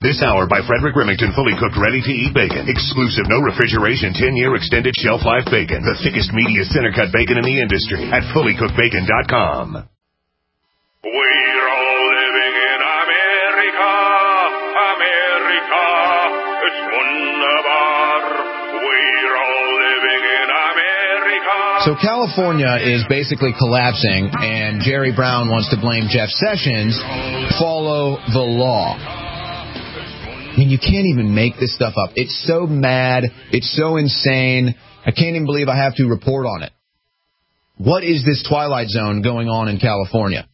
This hour by Frederick Remington, fully cooked, ready-to-eat bacon. Exclusive, no refrigeration, 10-year extended shelf life bacon. The thickest, meatiest center-cut bacon in the industry at fullycookedbacon.com. We're all living in America, America. It's wunderbar. We're all living in America. So California is basically collapsing, and Jerry Brown wants to blame Jeff Sessions. Follow the law. I mean, you can't even make this stuff up. It's so mad. It's so insane. I can't even believe I have to report on it. What is this Twilight Zone going on in California?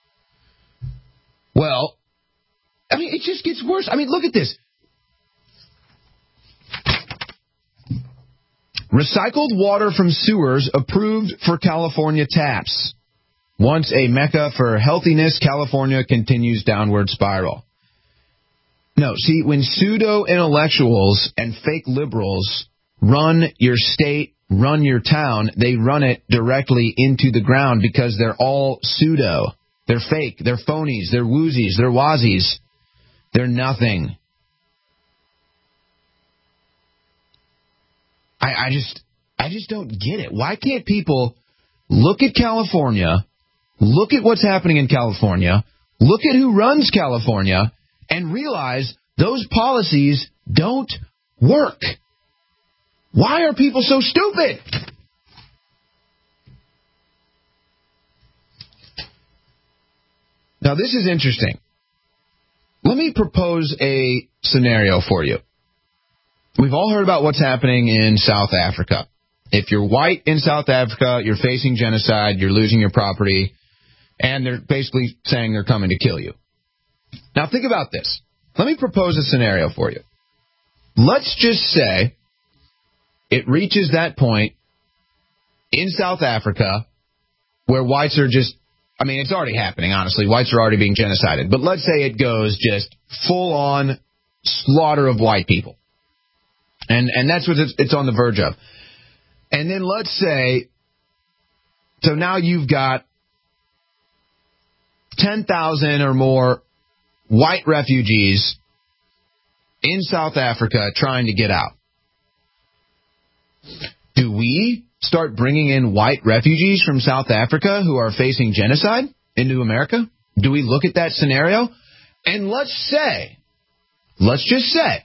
Well, I mean, it just gets worse. I mean, look at this. Recycled water from sewers approved for California taps. Once a mecca for healthiness, California continues downward spiral. No, see, when pseudo-intellectuals and fake liberals run your state, run your town, they run it directly into the ground because they're all pseudo. They're fake. They're phonies. They're woozies. They're wazies. They're nothing. I just don't get it. Why can't people look at California, look at what's happening in California, look at who runs California, and realize those policies don't work? Why are people so stupid? Now, this is interesting. Let me propose a scenario for you. We've all heard about what's happening in South Africa. If you're white in South Africa, you're facing genocide, you're losing your property, and they're basically saying they're coming to kill you. Now, think about this. Let me propose a scenario for you. Let's just say it reaches that point in South Africa where whites are just, I mean, it's already happening, honestly. Whites are already being genocided. But let's say it goes just full-on slaughter of white people. And that's what it's on the verge of. And then let's say, so now you've got 10,000 or more white refugees in South Africa trying to get out. Do we start bringing in white refugees from South Africa who are facing genocide into America? Do we look at that scenario? And let's just say,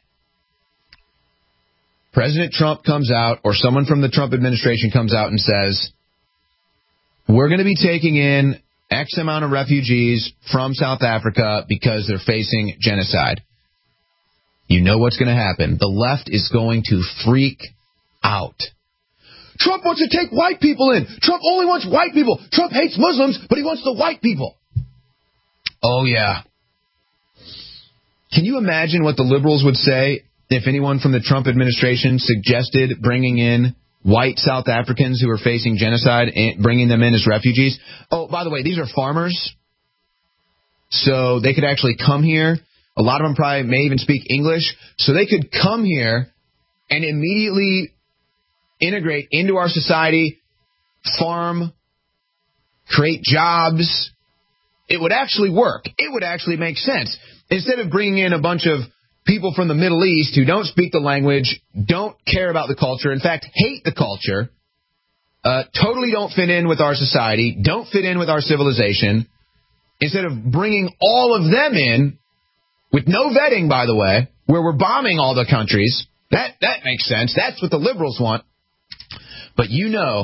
President Trump comes out, or someone from the Trump administration comes out and says, we're going to be taking in X amount of refugees from South Africa because they're facing genocide. You know what's going to happen. The left is going to freak out. Trump wants to take white people in. Trump only wants white people. Trump hates Muslims, but he wants the white people. Oh, yeah. Can you imagine what the liberals would say if anyone from the Trump administration suggested bringing in white South Africans who are facing genocide and bringing them in as refugees? Oh, by the way, these are farmers, so they could actually come here. A lot of them probably may even speak English, so they could come here and immediately integrate into our society, farm, create jobs. It would actually work. It would actually make sense. Instead of bringing in a bunch of people from the Middle East who don't speak the language, don't care about the culture, in fact, hate the culture, totally don't fit in with our society, don't fit in with our civilization, instead of bringing all of them in, with no vetting, by the way, where we're bombing all the countries, that makes sense. That's what the liberals want. But you know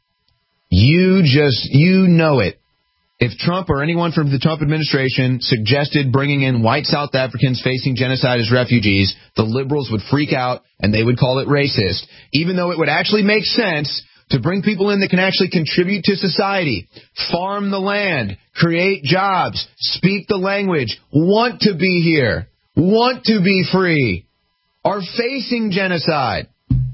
it. If Trump or anyone from the Trump administration suggested bringing in white South Africans facing genocide as refugees, the liberals would freak out and they would call it racist, even though it would actually make sense to bring people in that can actually contribute to society, farm the land, create jobs, speak the language, want to be here, want to be free, are facing genocide.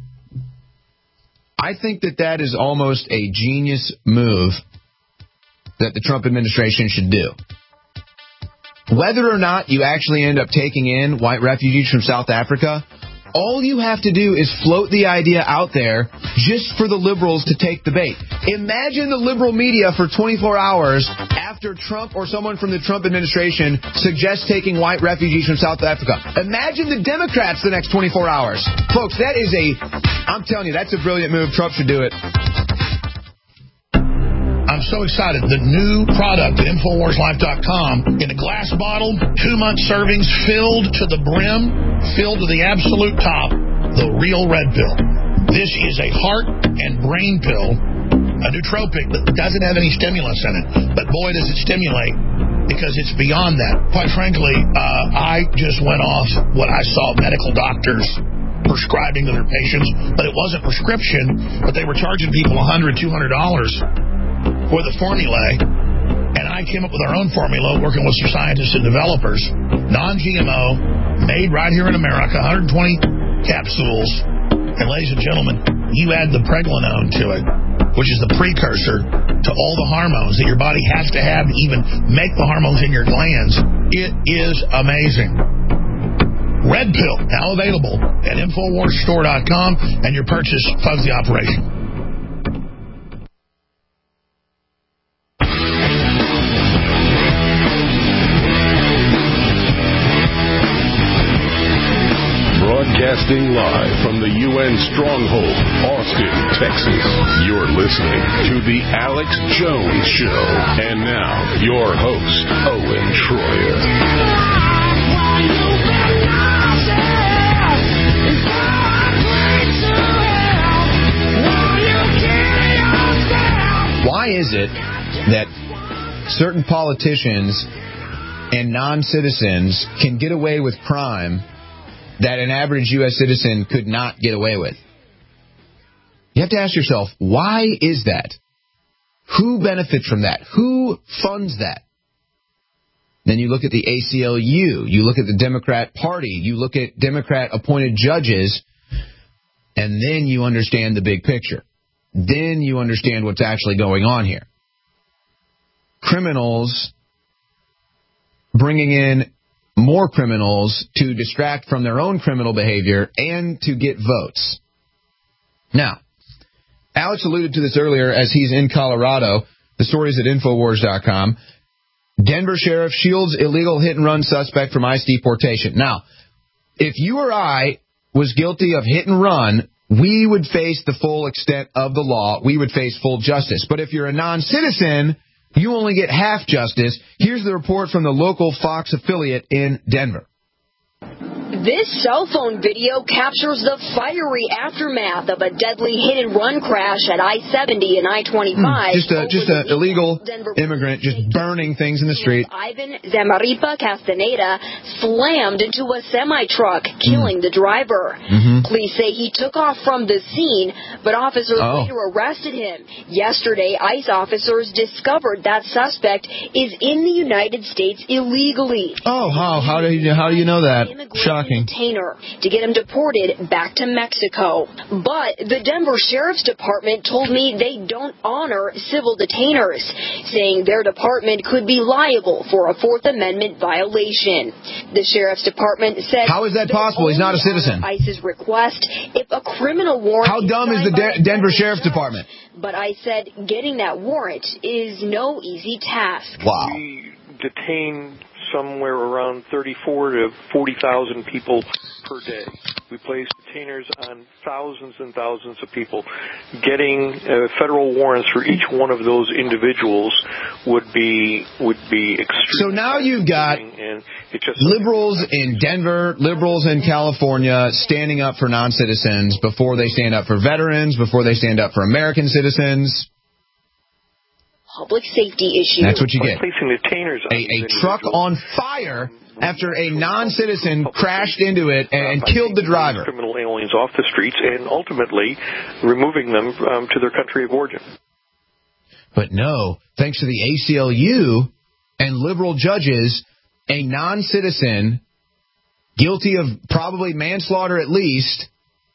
I think that is almost a genius move that the Trump administration should do. Whether or not you actually end up taking in white refugees from South Africa, All you have to do is float the idea out there just for the liberals to take the bait. Imagine the liberal media for 24 hours after Trump or someone from the Trump administration suggests taking white refugees from South Africa. Imagine the Democrats the next 24 hours. Folks, I'm telling you, that's a brilliant move. Trump should do it. I'm so excited. The new product at InfoWarsLife.com in a glass bottle, 2-month servings, filled to the brim, filled to the absolute top, the real red pill. This is a heart and brain pill, a nootropic that doesn't have any stimulants in it. But boy, does it stimulate, because it's beyond that. Quite frankly, I just went off what I saw medical doctors prescribing to their patients, but it wasn't prescription, but they were charging people $100, $200 for the formulae, and I came up with our own formula, working with some scientists and developers, non-GMO, made right here in America, 120 capsules, and ladies and gentlemen, you add the pregnenolone to it, which is the precursor to all the hormones that your body has to have to even make the hormones in your glands. It is amazing. Red Pill, now available at InfoWarsStore.com, and your purchase funds the operation. Broadcasting live from the UN Stronghold, Austin, Texas. You're listening to The Alex Jones Show. And now, your host, Owen Schroyer. Why is it that certain politicians and non-citizens can get away with crime that an average U.S. citizen could not get away with? You have to ask yourself, why is that? Who benefits from that? Who funds that? Then you look at the ACLU, you look at the Democrat Party, you look at Democrat-appointed judges, and then you understand the big picture. Then you understand what's actually going on here. Criminals bringing in more criminals to distract from their own criminal behavior and to get votes. Now, Alex alluded to this earlier as he's in Colorado. The story is at Infowars.com. Denver sheriff shields illegal hit-and-run suspect from ICE deportation. Now, if you or I was guilty of hit and run, we would face the full extent of the law. We would face full justice. But if you're a non-citizen, you only get half justice. Here's the report from the local Fox affiliate in Denver. This cell phone video captures the fiery aftermath of a deadly hit-and-run crash at I-70 and I-25. Just an illegal immigrant just burning things in the street. Ivan Zamaripa Castaneda slammed into a semi-truck, killing the driver. Police say he took off from the scene, but officers later arrested him. Yesterday, ICE officers discovered that suspect is in the United States illegally. Oh, how do you know that? Shocking. Detainer to get him deported back to Mexico. But the Denver Sheriff's Department told me they don't honor civil detainers, saying their department could be liable for a Fourth Amendment violation. The Sheriff's Department said, how is that possible? He's not a citizen. ICE's request if a criminal warrant. How dumb is the Denver Sheriff's Department? But I said getting that warrant is no easy task. Wow. We detain somewhere around 34 to 40,000 people per day. We place detainers on thousands and thousands of people. Getting federal warrants for each one of those individuals would be extremely. So now you've got liberals in Denver, liberals in California standing up for non-citizens before they stand up for veterans, before they stand up for American citizens. Public safety issue. That's what you get. Placing detainers on a truck on fire after a non-citizen crashed into it and killed the driver. Criminal aliens off the streets and ultimately removing them to their country of origin. But no, thanks to the ACLU and liberal judges, a non-citizen guilty of probably manslaughter at least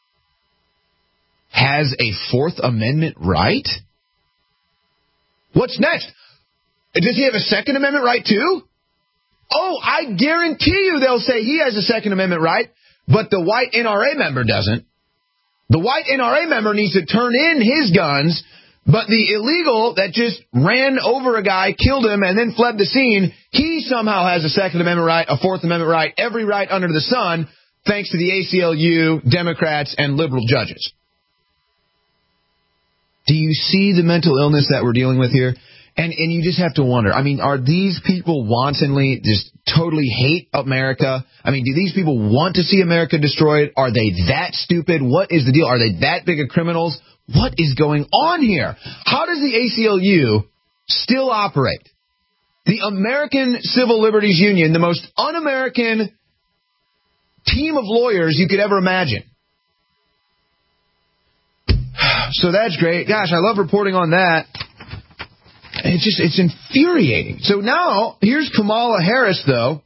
has a Fourth Amendment right? What's next? Does he have a Second Amendment right, too? Oh, I guarantee you they'll say he has a Second Amendment right but the white NRA member doesn't. The white NRA member needs to turn in his guns, but the illegal that just ran over a guy, killed him, and then fled the scene, he somehow has a Second Amendment right, a Fourth Amendment right, every right under the sun, thanks to the ACLU, Democrats, and liberal judges. Do you see the mental illness that we're dealing with here? And you just have to wonder, I mean, are these people wantonly just totally hate America? I mean, do these people want to see America destroyed? Are they that stupid? What is the deal? Are they that big of criminals? What is going on here? How does the ACLU still operate? The American Civil Liberties Union, the most un-American team of lawyers you could ever imagine. So that's great. Gosh, I love reporting on that. It's infuriating. So now, here's Kamala Harris, though.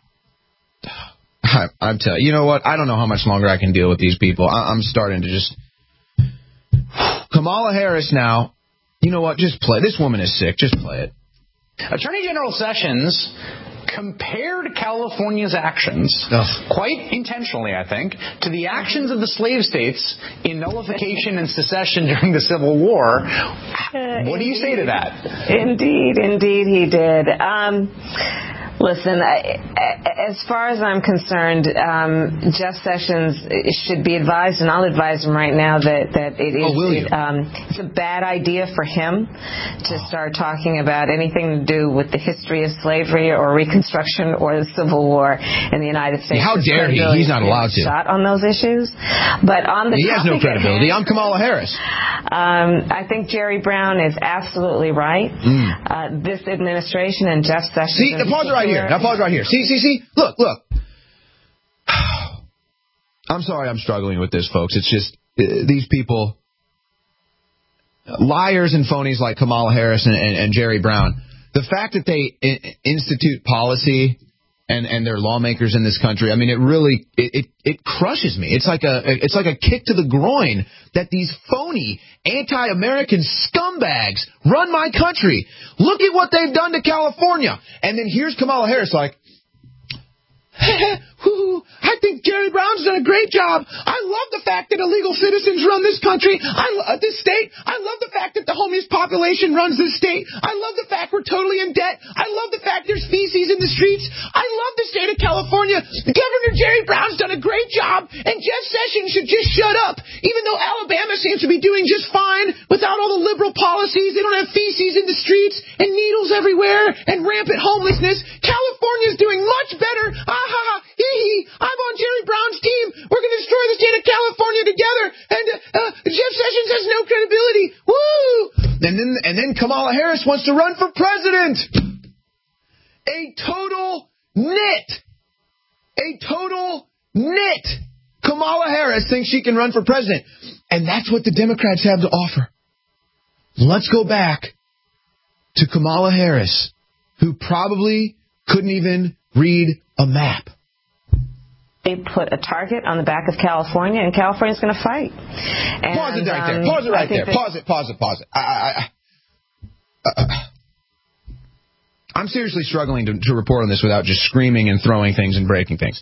I'm telling you, you know what? I don't know how much longer I can deal with these people. I'm starting to just... Kamala Harris now, you know what? Just play. This woman is sick. Just play it. Attorney General Sessions compared California's actions, quite intentionally, I think, to the actions of the slave states in nullification and secession during the Civil War. What do you say to that? Indeed he did. Listen, as far as I'm concerned, Jeff Sessions should be advised, and I'll advise him right now that it's a bad idea for him to start talking about anything to do with the history of slavery or Reconstruction or the Civil War in the United States. How dare he? He's not allowed to. Shot on those issues, but on the he has no credibility. I'm Kamala Harris. I think Jerry Brown is absolutely right. This administration and Jeff Sessions. See, pause right here. Now pause right here. See. Look. I'm sorry I'm struggling with this, folks. It's just these people, liars and phonies like Kamala Harris and Jerry Brown. The fact that they institute policy and they're lawmakers in this country, I mean, it really it crushes me. It's like a kick to the groin that these phony anti-American scumbags run my country. Look at what they've done to California. And then here's Kamala Harris like, I think Jerry Brown's done a great job. I love the fact that illegal citizens run this country. This state. I love the fact that the homeless population runs this state. I love the fact we're totally in debt. I love the fact there's feces in the streets. I love the state of California. Governor Jerry Brown's done a great job, and Jeff Sessions should just shut up. Even though Alabama seems to be doing just fine without all the liberal policies. They don't have feces in the streets and needles everywhere and rampant homelessness. California's doing much better. I'm on Jerry Brown's team. We're going to destroy the state of California together. And Jeff Sessions has no credibility. Woo! And then Kamala Harris wants to run for president. A total nit. Kamala Harris thinks she can run for president. And that's what the Democrats have to offer. Let's go back to Kamala Harris, who probably couldn't even read a map. They put a target on the back of California, and California's going to fight. And, pause it right there. Pause it right there. Pause it. I'm seriously struggling to report on this without just screaming and throwing things and breaking things.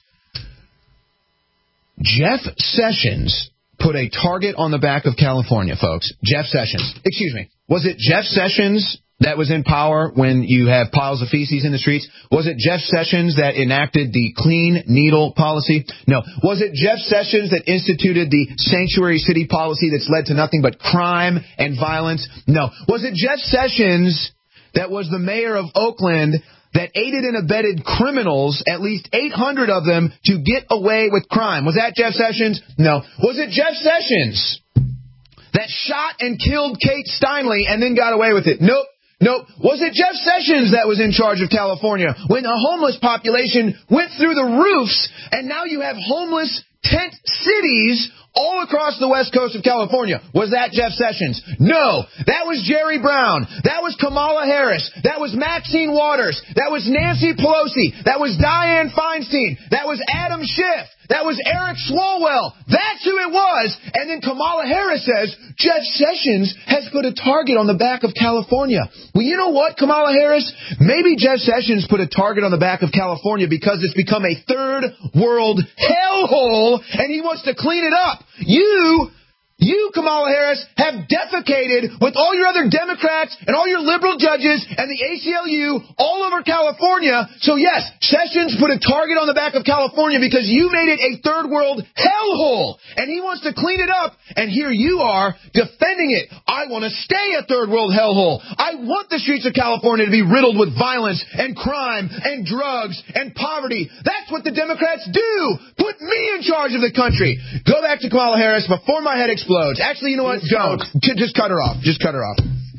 Jeff Sessions put a target on the back of California, folks. Jeff Sessions. Excuse me. Was it Jeff Sessions that was in power when you have piles of feces in the streets? Was it Jeff Sessions that enacted the clean needle policy? No. Was it Jeff Sessions that instituted the sanctuary city policy that's led to nothing but crime and violence? No. Was it Jeff Sessions that was the mayor of Oakland that aided and abetted criminals, at least 800 of them, to get away with crime? Was that Jeff Sessions? No. Was it Jeff Sessions that shot and killed Kate Steinle and then got away with it? Nope. Was it Jeff Sessions that was in charge of California when the homeless population went through the roofs and now you have homeless tent cities all across the west coast of California? Was that Jeff Sessions? No. That was Jerry Brown. That was Kamala Harris. That was Maxine Waters. That was Nancy Pelosi. That was Dianne Feinstein. That was Adam Schiff. That was Eric Swalwell. That's who it was. And then Kamala Harris says, Jeff Sessions has put a target on the back of California. Well, you know what, Kamala Harris? Maybe Jeff Sessions put a target on the back of California because it's become a third world hellhole hellhole, and he wants to clean it up. You, Kamala Harris, have defecated with all your other Democrats and all your liberal judges and the ACLU all over California. So, yes, Sessions put a target on the back of California because you made it a third world hellhole. And he wants to clean it up. And here you are defending it. I want to stay a third world hellhole. I want the streets of California to be riddled with violence and crime and drugs and poverty. That's what the Democrats do. Put me in charge of the country. Go back to Kamala Harris before my head explodes. Actually, you know what? Don't. Just cut her off. Just cut her off.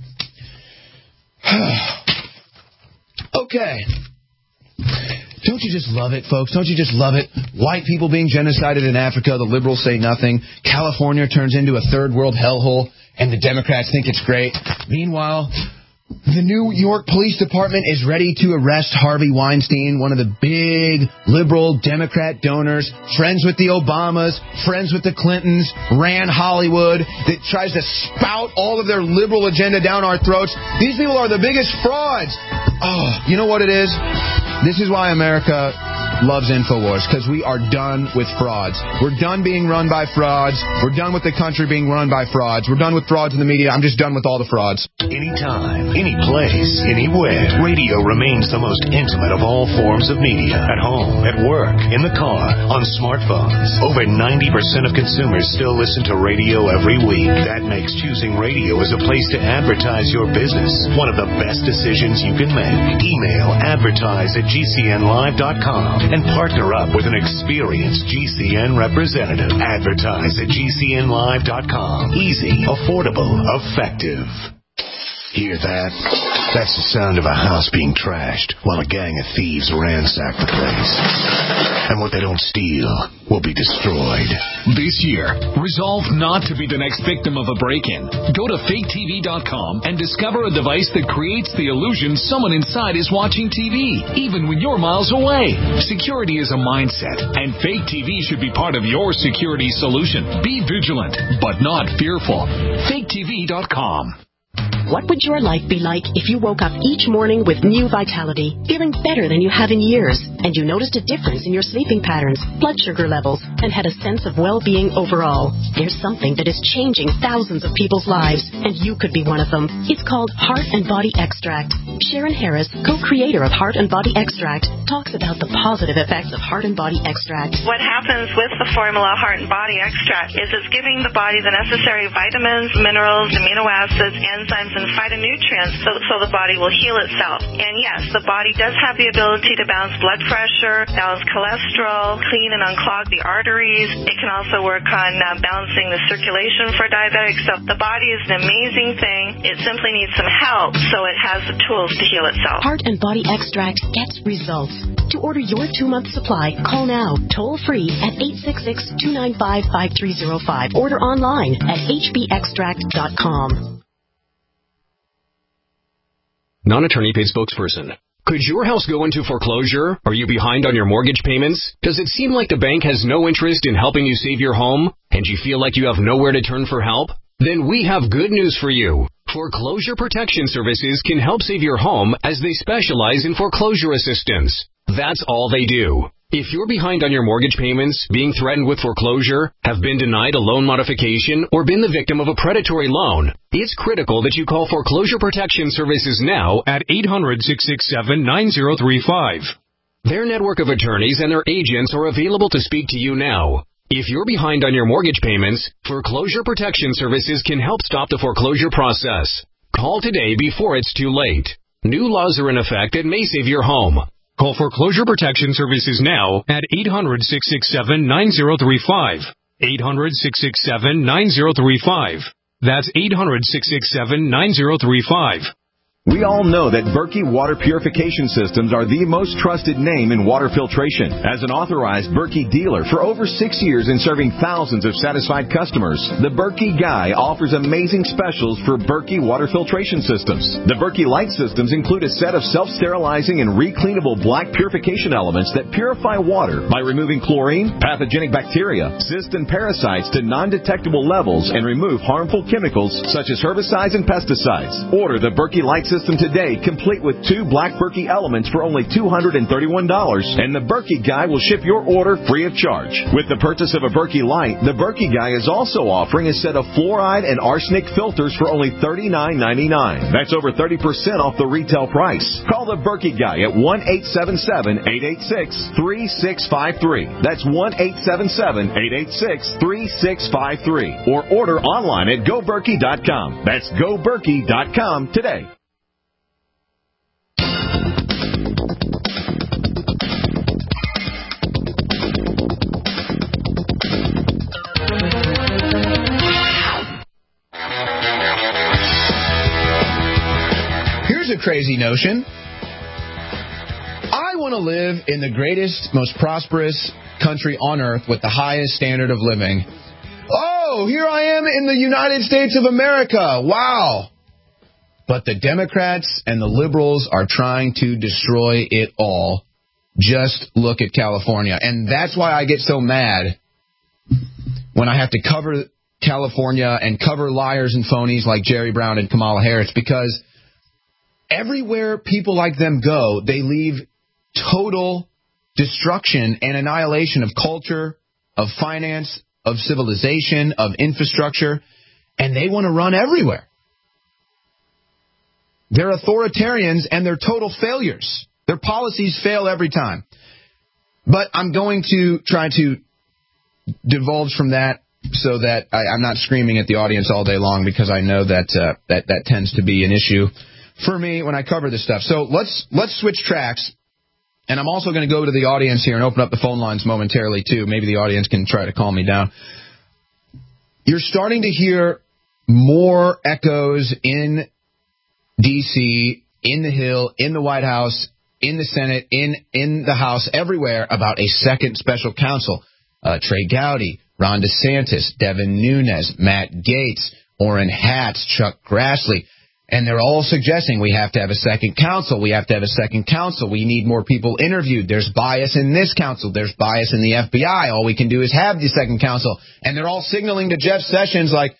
Okay. Don't you just love it, folks? Don't you just love it? White people being genocided in Africa, the liberals say nothing. California turns into a third world hellhole, and the Democrats think it's great. Meanwhile, the New York Police Department is ready to arrest Harvey Weinstein, one of the big liberal Democrat donors, friends with the Obamas, friends with the Clintons, ran Hollywood, that tries to spout all of their liberal agenda down our throats. These people are the biggest frauds. Oh, you know what it is? This is why America loves InfoWars, because we are done with frauds. We're done being run by frauds. We're done with the country being run by frauds. We're done with frauds in the media. I'm just done with all the frauds. Anytime, any place, anywhere, radio remains the most intimate of all forms of media. At home, at work, in the car, on smartphones. Over 90% of consumers still listen to radio every week. That makes choosing radio as a place to advertise your business one of the best decisions you can make. Email advertise@gcnlive.com and partner up with an experienced GCN representative. Advertise@gcnlive.com. Easy, affordable, effective. Hear that? That's the sound of a house being trashed while a gang of thieves ransack the place. And what they don't steal will be destroyed. This year, resolve not to be the next victim of a break-in. Go to faketv.com and discover a device that creates the illusion someone inside is watching TV, even when you're miles away. Security is a mindset, and Fake TV should be part of your security solution. Be vigilant, but not fearful. faketv.com. What would your life be like if you woke up each morning with new vitality, feeling better than you have in years, and you noticed a difference in your sleeping patterns, blood sugar levels, and had a sense of well-being overall? There's something that is changing thousands of people's lives, and you could be one of them. It's called Heart and Body Extract. Sharon Harris, co-creator of Heart and Body Extract, talks about the positive effects of Heart and Body Extract. What happens with the formula Heart and Body Extract is it's giving the body the necessary vitamins, minerals, amino acids, enzymes, and phytonutrients so the body will heal itself. And yes, the body does have the ability to balance blood pressure, balance cholesterol, clean and unclog the arteries. It can also work on balancing the circulation for diabetics. So the body is an amazing thing. It simply needs some help, so it has the tools to heal itself. Heart and Body Extract gets results. To order your 2-month supply, call now, toll free at 866-295-5305. Order online at hbextract.com. Non-attorney paid spokesperson. Could your house go into foreclosure? Are you behind on your mortgage payments? Does it seem like the bank has no interest in helping you save your home, and you feel like you have nowhere to turn for help? Then we have good news for you. Foreclosure Protection Services can help save your home as they specialize in foreclosure assistance. That's all they do. If you're behind on your mortgage payments, being threatened with foreclosure, have been denied a loan modification, or been the victim of a predatory loan, it's critical that you call Foreclosure Protection Services now at 800-667-9035. Their network of attorneys and their agents are available to speak to you now. If you're behind on your mortgage payments, Foreclosure Protection Services can help stop the foreclosure process. Call today before it's too late. New laws are in effect that may save your home. Call Foreclosure Protection Services now at 800-667-9035. 800-667-9035. That's 800-667-9035. We all know that Berkey Water Purification Systems are the most trusted name in water filtration. As an authorized Berkey dealer for over 6 years and serving thousands of satisfied customers, the Berkey Guy offers amazing specials for Berkey Water Filtration Systems. The Berkey Light Systems include a set of self-sterilizing and recleanable black purification elements that purify water by removing chlorine, pathogenic bacteria, cysts, and parasites to non-detectable levels and remove harmful chemicals such as herbicides and pesticides. Order the Berkey Light system today, complete with 2 Black Berkey elements for only $231, and the Berkey Guy will ship your order free of charge. With the purchase of a Berkey Light, the Berkey Guy is also offering a set of fluoride and arsenic filters for only $39.99. That's over 30% off the retail price. Call the Berkey Guy at 1-877-886-3653. That's 1-877-886-3653. Or order online at GoBerkey.com. That's GoBerkey.com today. Here's a crazy notion. I want to live in the greatest, most prosperous country on earth with the highest standard of living. Oh, here I am in the United States of America. Wow. But the Democrats and the liberals are trying to destroy it all. Just look at California. And that's why I get so mad when I have to cover California and cover liars and phonies like Jerry Brown and Kamala Harris, because everywhere people like them go, they leave total destruction and annihilation of culture, of finance, of civilization, of infrastructure, and they want to run everywhere. They're authoritarians and they're total failures. Their policies fail every time. But I'm going to try to divulge from that so that I'm not screaming at the audience all day long, because I know that that tends to be an issue for me when I cover this stuff. So let's switch tracks. And I'm also going to go to the audience here and open up the phone lines momentarily, too. Maybe the audience can try to calm me down. You're starting to hear more echoes in D.C., in the Hill, in the White House, in the Senate, in the House, everywhere about a second special counsel. Trey Gowdy, Ron DeSantis, Devin Nunes, Matt Gaetz, Orrin Hatch, Chuck Grassley. And they're all suggesting we have to have a second counsel. We have to have a second counsel. We need more people interviewed. There's bias in this counsel. There's bias in the FBI. All we can do is have the second counsel. And they're all signaling to Jeff Sessions like,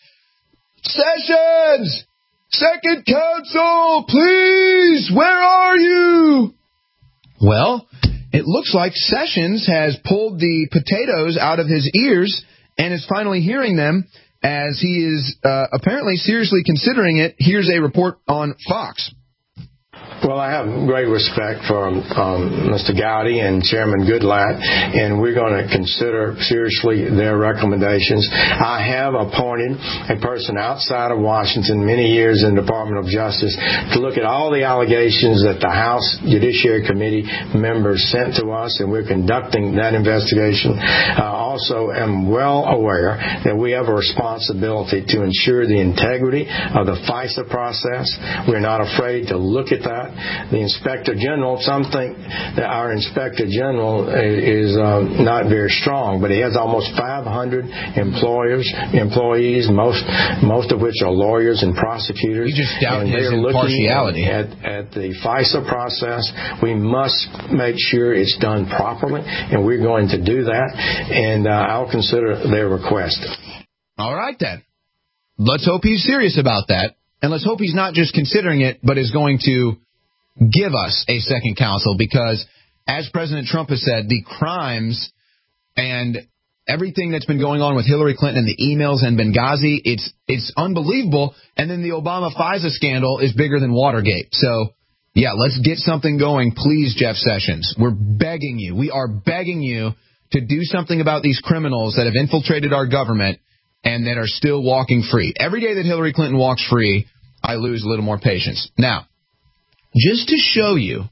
Sessions! Second counsel, please! Where are you? Well, it looks like Sessions has pulled the potatoes out of his ears and is finally hearing them, as he is apparently seriously considering it. Here's a report on Fox. Well, I have great respect for Mr. Gowdy and Chairman Goodlatte, and we're going to consider seriously their recommendations. I have appointed a person outside of Washington, many years in the Department of Justice, to look at all the allegations that the House Judiciary Committee members sent to us, and we're conducting that investigation. Also am well aware that we have a responsibility to ensure the integrity of the FISA process. We're not afraid to look at that. The Inspector General, some think that our Inspector General is not very strong, but he has almost 500 employees, most of which are lawyers and prosecutors. You just doubt his impartiality. At the FISA process, we must make sure it's done properly, and we're going to do that, and I'll consider their request. All right, then. Let's hope he's serious about that, and let's hope he's not just considering it, but is going to give us a second counsel, because, as President Trump has said, the crimes and everything that's been going on with Hillary Clinton and the emails and Benghazi, it's unbelievable. And then the Obama FISA scandal is bigger than Watergate. So, yeah, let's get something going, please, Jeff Sessions. We're begging you. We are begging you to do something about these criminals that have infiltrated our government and that are still walking free. Every day that Hillary Clinton walks free, I lose a little more patience. Now, just to show you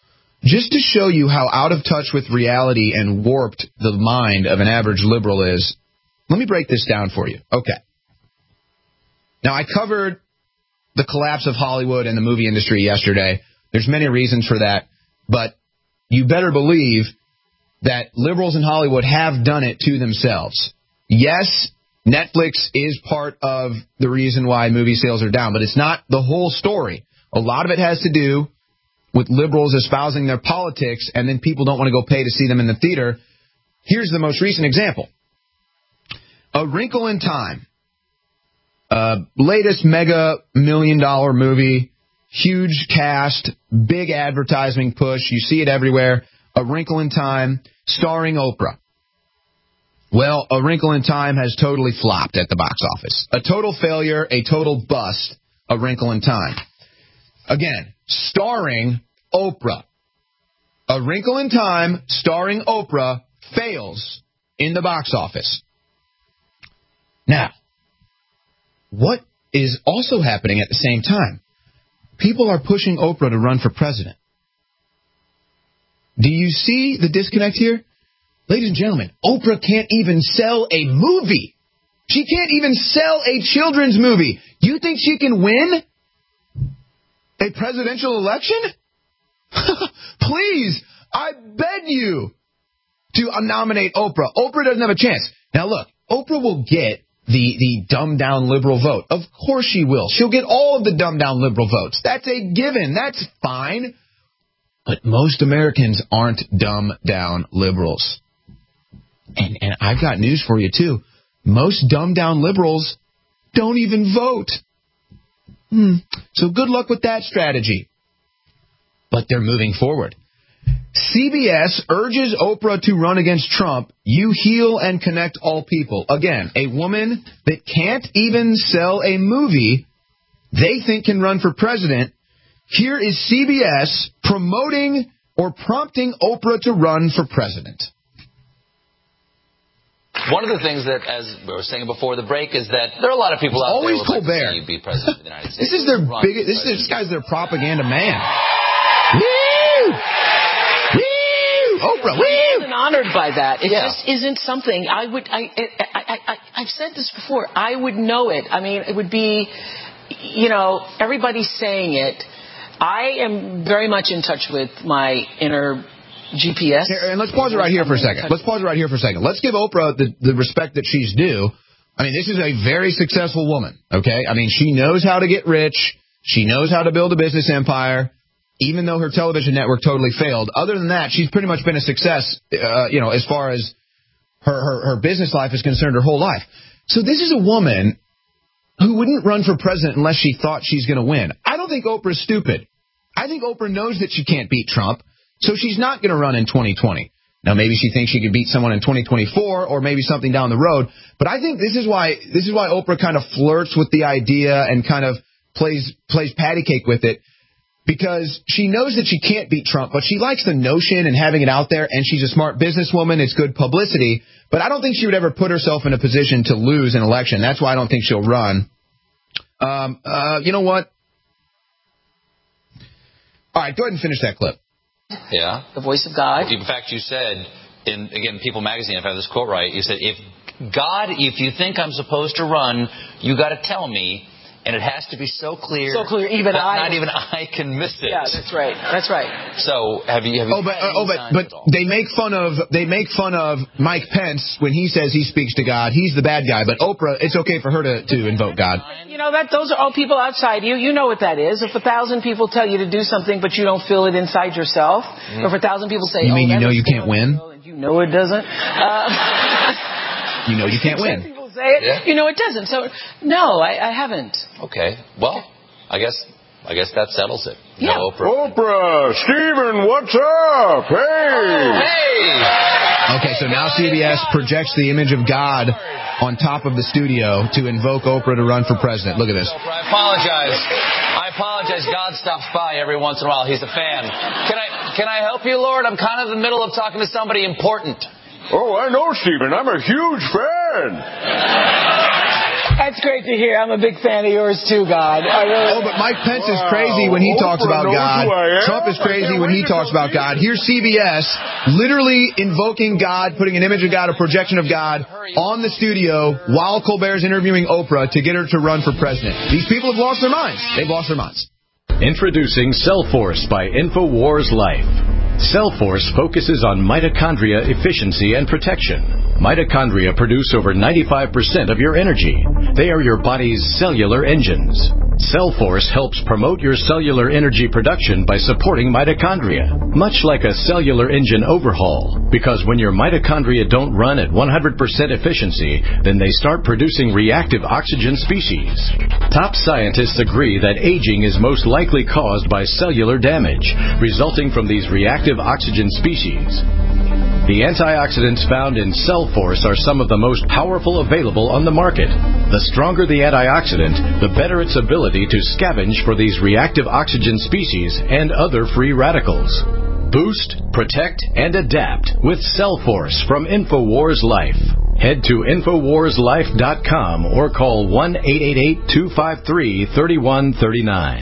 how out of touch with reality and warped the mind of an average liberal is, let me break this down for you. Okay. Now, I covered the collapse of Hollywood and the movie industry yesterday. There's many reasons for that, but you better believe that liberals in Hollywood have done it to themselves. Yes, Netflix is part of the reason why movie sales are down, but it's not the whole story. A lot of it has to do with liberals espousing their politics, and then people don't want to go pay to see them in the theater. Here's the most recent example. A Wrinkle in Time, latest mega $1 million movie, huge cast, big advertising push. You see it everywhere. A Wrinkle in Time, starring Oprah. Well, A Wrinkle in Time has totally flopped at the box office. A total failure, a total bust, A Wrinkle in Time. Again, starring Oprah. A Wrinkle in Time, starring Oprah, fails in the box office. Now, what is also happening at the same time? People are pushing Oprah to run for president. Do you see the disconnect here? Ladies and gentlemen, Oprah can't even sell a movie. She can't even sell a children's movie. You think she can win a presidential election? Please, I beg you to nominate Oprah. Oprah doesn't have a chance. Now look, Oprah will get the dumbed-down liberal vote. Of course she will. She'll get all of the dumbed-down liberal votes. That's a given. That's fine. But most Americans aren't dumbed-down liberals. And I've got news for you, too. Most dumbed-down liberals don't even vote. So good luck with that strategy. But they're moving forward. CBS urges Oprah to run against Trump. You heal and connect all people. Again, a woman that can't even sell a movie they think can run for president. Here is CBS promoting or prompting Oprah to run for president. One of the things that, as we were saying before the break, is that there are a lot of people out there who would like to see you be president of the United States. This is their biggest. This guy's their propaganda man. Woo! Oprah, I'm honored by that. It just isn't something I've said this before. I would know it. I mean, it would be, everybody's saying it. I am very much in touch with my inner GPS. Here, and let's pause it right here for a second. Let's give Oprah the respect that she's due. I mean, this is a very successful woman, okay? I mean, she knows how to get rich. She knows how to build a business empire. Even though her television network totally failed, other than that, she's pretty much been a success, as far as her business life is concerned, her whole life. So this is a woman who wouldn't run for president unless she thought she's going to win. I don't think Oprah's stupid. I think Oprah knows that she can't beat Trump, so she's not going to run in 2020. Now, maybe she thinks she could beat someone in 2024 or maybe something down the road. But I think this is why Oprah kind of flirts with the idea and kind of plays patty cake with it. Because she knows that she can't beat Trump, but she likes the notion and having it out there, and she's a smart businesswoman. It's good publicity. But I don't think she would ever put herself in a position to lose an election. That's why I don't think she'll run. You know what? All right, go ahead and finish that clip. Yeah. The voice of God. In fact, you said, again, People Magazine, if I have this quote right, you said, if you think I'm supposed to run, you got to tell me. And it has to be so clear, not even I can miss it. Yeah, that's right. So have you? But they make fun of Mike Pence when he says he speaks to God. He's the bad guy. But Oprah, it's okay for her to invoke God. Those are all people outside you. You know what that is. If 1,000 people tell you to do something, but you don't feel it inside yourself, or if 1,000 people say, you mean you can't win? You know it doesn't. You know you can't win. Say it. Yeah. It doesn't. So, no, I haven't. Okay. Well, I guess that settles it. Yeah. No, Oprah. Oprah, Stephen, what's up? Hey. Okay, so now CBS projects the image of God on top of the studio to invoke Oprah to run for president. Look at this. Oprah, I apologize. God stops by every once in a while. He's a fan. Can I help you, Lord? I'm kind of in the middle of talking to somebody important. Oh, I know, Stephen. I'm a huge fan. That's great to hear. I'm a big fan of yours, too, God. But Mike Pence is crazy when he talks about God. Trump is crazy when he talks about God. Here's CBS literally invoking God, putting an image of God, a projection of God on the studio while Colbert's interviewing Oprah to get her to run for president. These people have lost their minds. They've lost their minds. Introducing Cellforce by InfoWars Life. Cellforce focuses on mitochondria efficiency and protection. Mitochondria produce over 95% of your energy. They are your body's cellular engines. Cellforce helps promote your cellular energy production by supporting mitochondria, much like a cellular engine overhaul, because when your mitochondria don't run at 100% efficiency, then they start producing reactive oxygen species. Top scientists agree that aging is most likely caused by cellular damage, resulting from these reactive oxygen species. The antioxidants found in Cellforce are some of the most powerful available on the market. The stronger the antioxidant, the better its ability to scavenge for these reactive oxygen species and other free radicals. Boost, protect, and adapt with Cellforce from InfoWars Life. Head to InfoWarsLife.com or call 1-888-253-3139.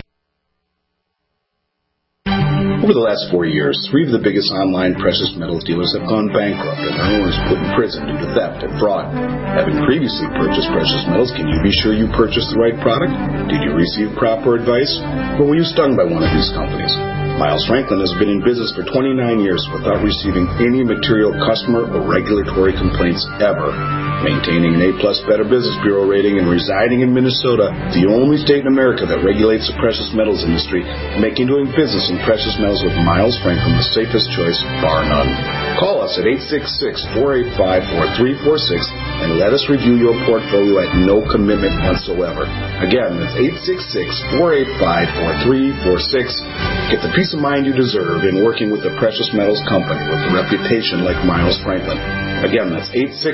Over the last 4 years, 3 of the biggest online precious metals dealers have gone bankrupt and their owners put in prison due to theft and fraud. Having previously purchased precious metals, can you be sure you purchased the right product? Did you receive proper advice? Or were you stung by one of these companies? Miles Franklin has been in business for 29 years without receiving any material customer or regulatory complaints ever. Maintaining an A-plus Better Business Bureau rating and residing in Minnesota, the only state in America that regulates the precious metals industry, making doing business in precious metals with Miles Franklin the safest choice, bar none. Call us at 866-485-4346 and let us review your portfolio at no commitment whatsoever. Again, that's 866-485-4346. Get the peace of mind you deserve in working with a precious metals company with a reputation like Miles Franklin. Again, that's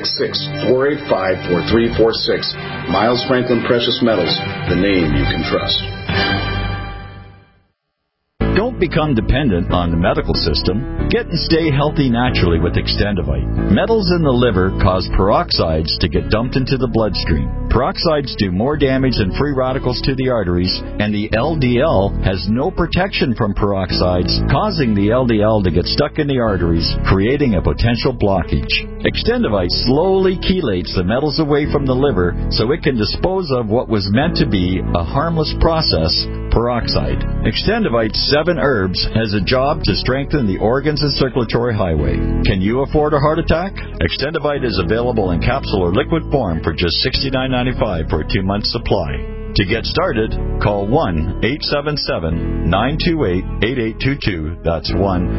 866-485-4346. Miles Franklin Precious Metals, the name you can trust. Don't become dependent on the medical system. Get and stay healthy naturally with Extendivite. Metals in the liver cause peroxides to get dumped into the bloodstream. Peroxides do more damage than free radicals to the arteries, and the LDL has no protection from peroxides, causing the LDL to get stuck in the arteries, creating a potential blockage. Extendivite slowly chelates the metals away from the liver so it can dispose of what was meant to be a harmless process, peroxide. Extendivite's 7 herbs has a job to strengthen the organs and circulatory highway. Can you afford a heart attack? Extendivite is available in capsule or liquid form for just $69.95 for a 2-month supply. To get started, call 1-877-928-8822. That's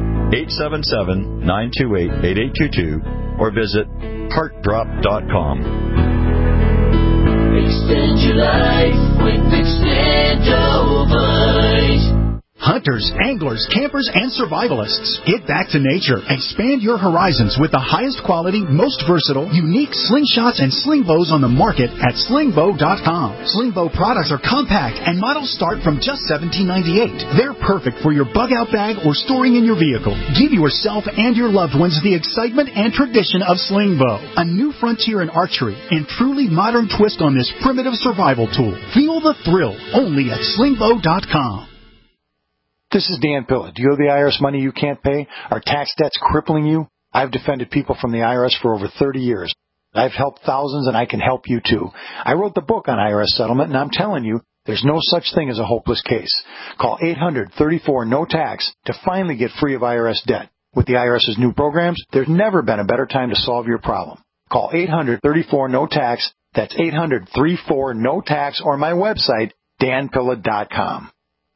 1-877-928-8822. Or visit heartdrop.com. Extend your life with Extendivite. Hunters, anglers, campers, and survivalists, get back to nature. Expand your horizons with the highest quality, most versatile, unique slingshots and sling bows on the market at slingbow.com. Slingbow products are compact and models start from just $17.98. They're perfect for your bug-out bag or storing in your vehicle. Give yourself and your loved ones the excitement and tradition of Slingbow, a new frontier in archery and truly modern twist on this primitive survival tool. Feel the thrill only at slingbow.com. This is Dan Pilla. Do you owe the IRS money you can't pay? Are tax debts crippling you? I've defended people from the IRS for over 30 years. I've helped thousands, and I can help you too. I wrote the book on IRS settlement, and I'm telling you, there's no such thing as a hopeless case. Call 800-34-NO-TAX to finally get free of IRS debt. With the IRS's new programs, there's never been a better time to solve your problem. Call 800-34-NO-TAX. That's 800-34-NO-TAX, or my website, danpilla.com.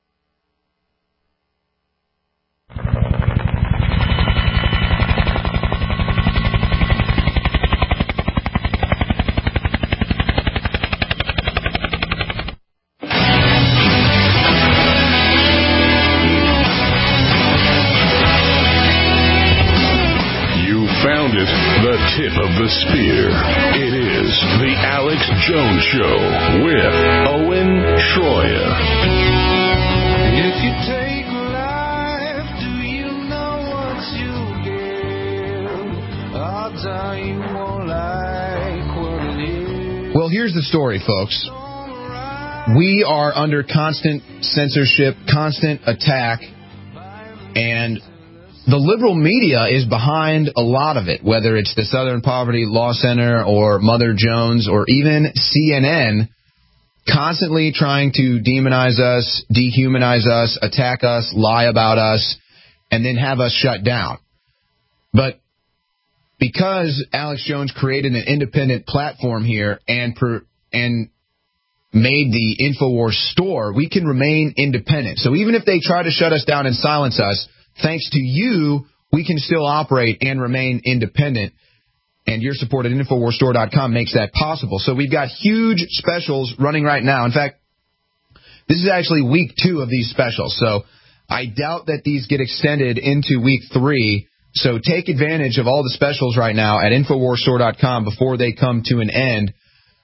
Found it, the tip of the spear. It is the Alex Jones Show with Owen Schroyer. If you take life, do you know what you give? Odds are you won't like what it is. Well, here's the story, folks. We are under constant censorship, constant attack, and the liberal media is behind a lot of it, whether it's the Southern Poverty Law Center or Mother Jones or even CNN, constantly trying to demonize us, dehumanize us, attack us, lie about us, and then have us shut down. But because Alex Jones created an independent platform here and made the InfoWars store, we can remain independent. So even if they try to shut us down and silence us, thanks to you, we can still operate and remain independent. And your support at InfoWarsStore.com makes that possible. So we've got huge specials running right now. In fact, this is actually week 2 of these specials. So I doubt that these get extended into week 3. So take advantage of all the specials right now at InfoWarsStore.com before they come to an end.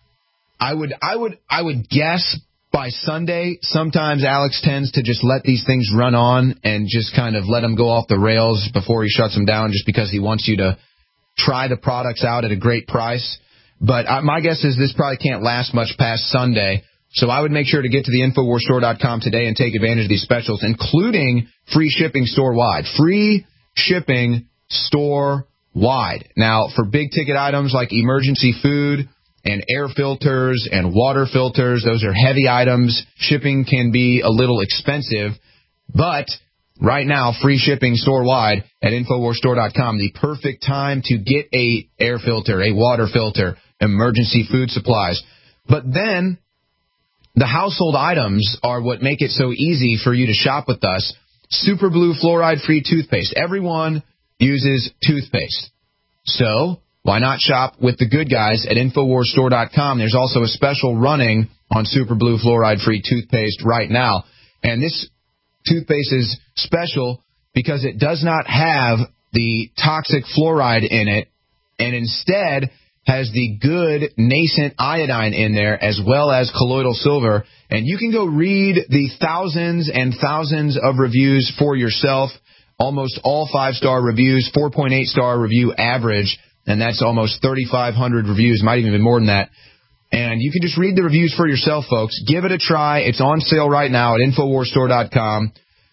I would guess by Sunday, sometimes Alex tends to just let these things run on and just kind of let them go off the rails before he shuts them down just because he wants you to try the products out at a great price. But my guess is this probably can't last much past Sunday. So I would make sure to get to the InfoWarsStore.com today and take advantage of these specials, including free shipping store-wide. Free shipping store-wide. Now, for big-ticket items like emergency food and air filters and water filters, those are heavy items. Shipping can be a little expensive, but right now, free shipping store-wide at InfoWarsStore.com. The perfect time to get a air filter, a water filter, emergency food supplies. But then the household items are what make it so easy for you to shop with us. Super Blue fluoride-free toothpaste. Everyone uses toothpaste. So why not shop with the good guys at InfoWarsStore.com? There's also a special running on Super Blue fluoride-free toothpaste right now. And this toothpaste is special because it does not have the toxic fluoride in it, and instead has the good nascent iodine in there as well as colloidal silver. And you can go read the thousands and thousands of reviews for yourself. Almost all 5-star reviews, 4.8-star review average, and that's almost 3,500 reviews, might even be more than that. And you can just read the reviews for yourself, folks. Give it a try. It's on sale right now at InfoWarsStore.com.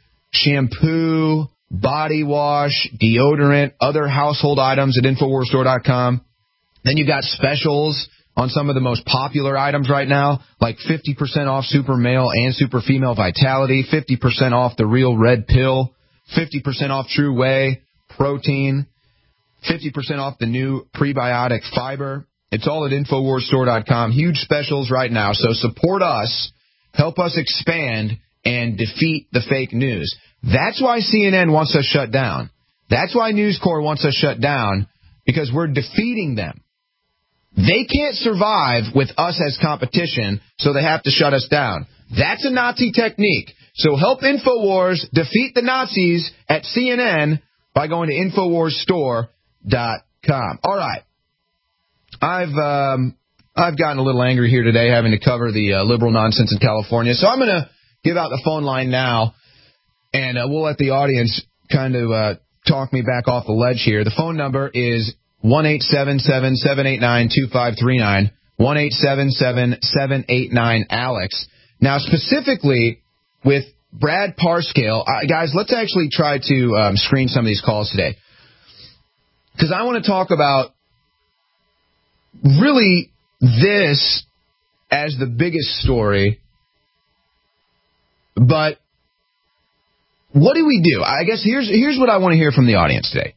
Shampoo, body wash, deodorant, other household items at InfoWarsStore.com. Then you've got specials on some of the most popular items right now, like 50% off Super Male and Super Female Vitality, 50% off the Real Red Pill, 50% off True Whey Protein, 50% off the new Prebiotic Fiber. It's all at InfoWarsStore.com. Huge specials right now. So support us, help us expand, and defeat the fake news. That's why CNN wants us shut down. That's why News Corp wants us shut down, because we're defeating them. They can't survive with us as competition, so they have to shut us down. That's a Nazi technique. So help InfoWars defeat the Nazis at CNN by going to InfoWarsStore.com. All right. I've gotten a little angry here today having to cover the liberal nonsense in California, so I'm going to give out the phone line now, and we'll let the audience kind of talk me back off the ledge here. The phone number is 1-877-789-2539, 1-877-789-ALEX. Now, specifically with Brad Parscale, guys, let's actually try to screen some of these calls today, because I want to talk about really this as the biggest story. But what do we do? I guess here's what I want to hear from the audience today.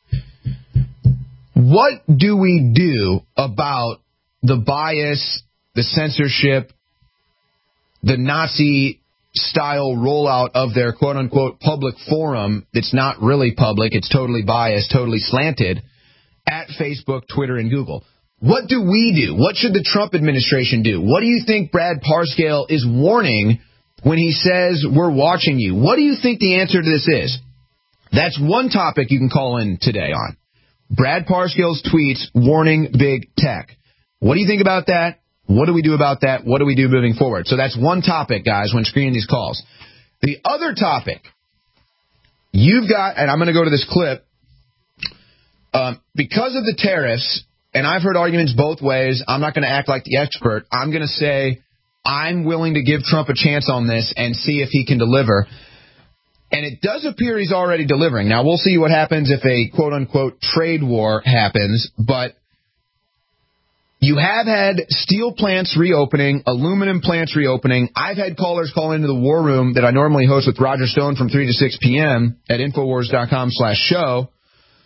What do we do about the bias, the censorship, the Nazi-style rollout of their quote-unquote public forum that's not really public, it's totally biased, totally slanted, at Facebook, Twitter, and Google? What do we do? What should the Trump administration do? What do you think Brad Parscale is warning when he says we're watching you? What do you think the answer to this is? That's one topic you can call in today on. Brad Parscale's tweets warning big tech. What do you think about that? What do we do about that? What do we do moving forward? So that's one topic, guys, when screening these calls. The other topic, you've got, and I'm going to go to this clip, because of the tariffs, and I've heard arguments both ways, I'm not going to act like the expert. I'm going to say I'm willing to give Trump a chance on this and see if he can deliver. And it does appear he's already delivering. Now, we'll see what happens if a quote-unquote trade war happens, but you have had steel plants reopening, aluminum plants reopening. I've had callers call into the war room that I normally host with Roger Stone from 3 to 6 p.m. at Infowars.com/show.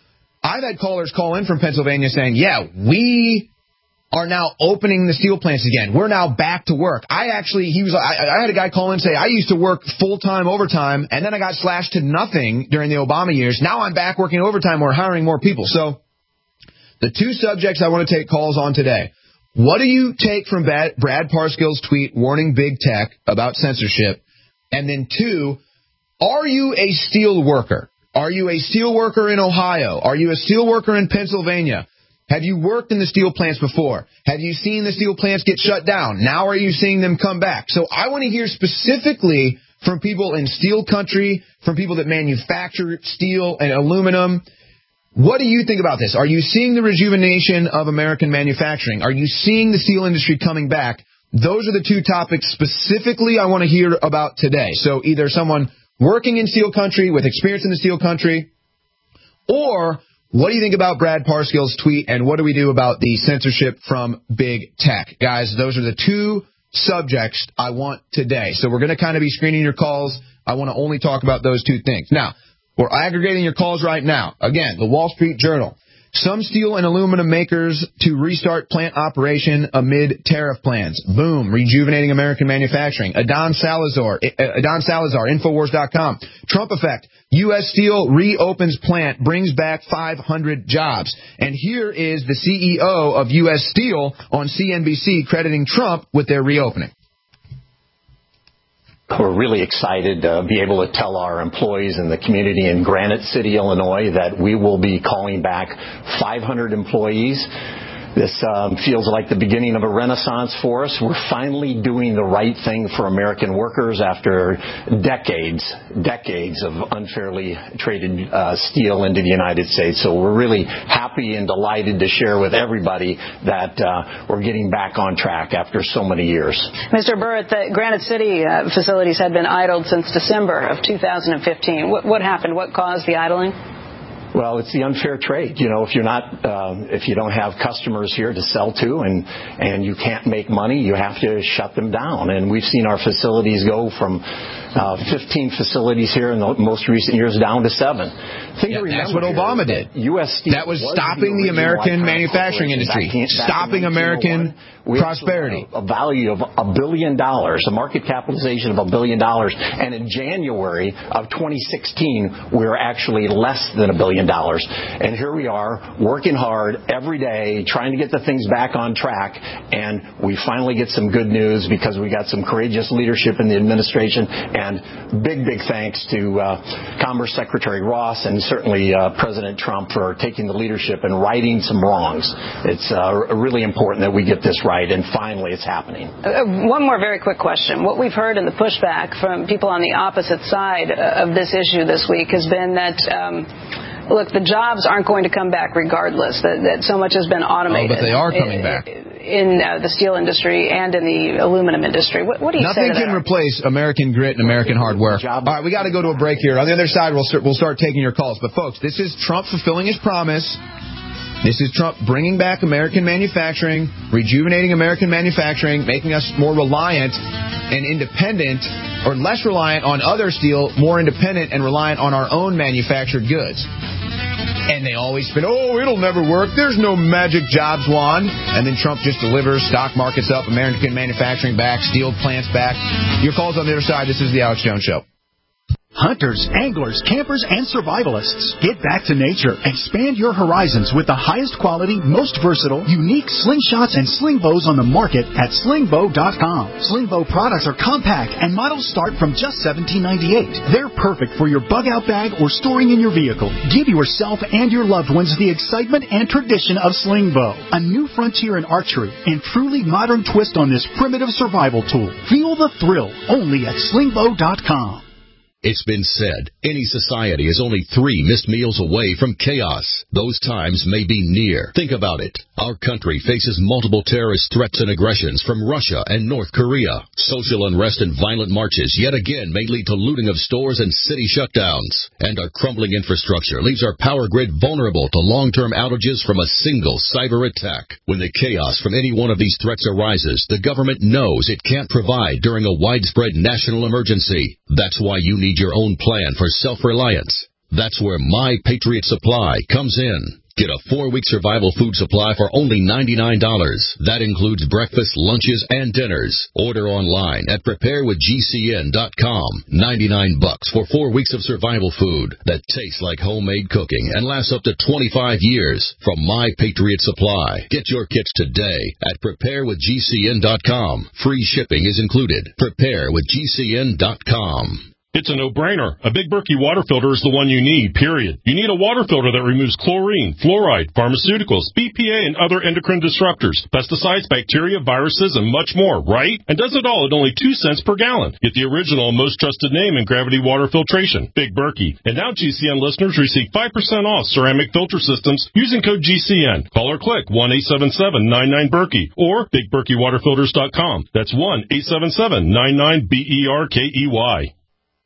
I've had callers call in from Pennsylvania saying, yeah, we are now opening the steel plants again. We're now back to work. I had a guy call in and say, I used to work full-time overtime, and then I got slashed to nothing during the Obama years. Now I'm back working overtime. We're hiring more people. So the two subjects I want to take calls on today. What do you take from Brad Parscale's tweet warning big tech about censorship? And then two, are you a steel worker? Are you a steel worker in Ohio? Are you a steel worker in Pennsylvania? Have you worked in the steel plants before? Have you seen the steel plants get shut down? Now are you seeing them come back? So I want to hear specifically from people in steel country, from people that manufacture steel and aluminum. What do you think about this? Are you seeing the rejuvenation of American manufacturing? Are you seeing the steel industry coming back? Those are the two topics specifically I want to hear about today. So either someone working in steel country with experience in the steel country, or what do you think about Brad Parscale's tweet, and what do we do about the censorship from big tech? Guys, those are the two subjects I want today. So we're going to kind of be screening your calls. I want to only talk about those two things. Now, we're aggregating your calls right now. Again, the Wall Street Journal. Some steel and aluminum makers to restart plant operation amid tariff plans. Boom. Rejuvenating American manufacturing. Adon Salazar, Infowars.com. Trump effect. U.S. Steel reopens plant, brings back 500 jobs. And here is the CEO of U.S. Steel on CNBC crediting Trump with their reopening. We're really excited to be able to tell our employees in the community in Granite City, Illinois, that we will be calling back 500 employees. This feels like the beginning of a renaissance for us. We're finally doing the right thing for American workers after decades of unfairly traded steel into the United States. So we're really happy and delighted to share with everybody that we're getting back on track after so many years. Mr. Burritt, the Granite City facilities had been idled since December of 2015. What happened? What caused the idling? Well, it's the unfair trade. You know, if you don't have customers here to sell to and you can't make money, you have to shut them down. And we've seen our facilities go from 15 facilities here in the most recent years down to 7. That's what Obama did. That was stopping the American manufacturing industry, stopping American prosperity. A value of $1 billion, a market capitalization of $1 billion. And in January of 2016, we were actually less than $1 billion. And here we are working hard every day, trying to get the things back on track. And we finally get some good news because we got some courageous leadership in the administration. And big thanks to Commerce Secretary Ross and certainly President Trump for taking the leadership and righting some wrongs. It's really important that we get this right, and finally it's happening. One more very quick question. What we've heard in the pushback from people on the opposite side of this issue this week has been that look, the jobs aren't going to come back regardless, that so much has been automated. Oh, but they are coming back. In the steel industry and in the aluminum industry. What do you say to that? Nothing can replace American grit and American hard work. All right, we got to go to a break here. On the other side, we'll start taking your calls. But, folks, this is Trump fulfilling his promise. This is Trump bringing back American manufacturing, rejuvenating American manufacturing, making us more reliant and independent, or less reliant on other steel, more independent and reliant on our own manufactured goods. And they always spin, it'll never work. There's no magic jobs wand. And then Trump just delivers, stock markets up, American manufacturing back, steel plants back. Your calls on the other side. This is the Alex Jones Show. Hunters, anglers, campers, and survivalists. Get back to nature. Expand your horizons with the highest quality, most versatile, unique slingshots and sling bows on the market at slingbow.com. Slingbow products are compact and models start from just $17.98. They're perfect for your bug-out bag or storing in your vehicle. Give yourself and your loved ones the excitement and tradition of Slingbow, a new frontier in archery and truly modern twist on this primitive survival tool. Feel the thrill only at slingbow.com. It's been said, any society is only 3 missed meals away from chaos. Those times may be near. Think about it. Our country faces multiple terrorist threats and aggressions from Russia and North Korea. Social unrest and violent marches yet again may lead to looting of stores and city shutdowns. And our crumbling infrastructure leaves our power grid vulnerable to long-term outages from a single cyber attack. When the chaos from any one of these threats arises, the government knows it can't provide during a widespread national emergency. That's why you need your own plan for self-reliance. That's where My Patriot Supply comes in. Get a 4-week survival food supply for only $99. That includes breakfast, lunches, and dinners. Order online at preparewithgcn.com. $99 for 4 weeks of survival food that tastes like homemade cooking and lasts up to 25 years from My Patriot Supply. Get your kits today at preparewithgcn.com. Free shipping is included. Preparewithgcn.com. It's a no-brainer. A Big Berkey water filter is the one you need, period. You need a water filter that removes chlorine, fluoride, pharmaceuticals, BPA, and other endocrine disruptors, pesticides, bacteria, viruses, and much more, right? And does it all at only 2 cents per gallon. Get the original and most trusted name in gravity water filtration, Big Berkey. And now GCN listeners receive 5% off ceramic filter systems using code GCN. Call or click 1-877-99-BERKEY or BigBerkeyWaterFilters.com. That's 1-877-99-BERKEY.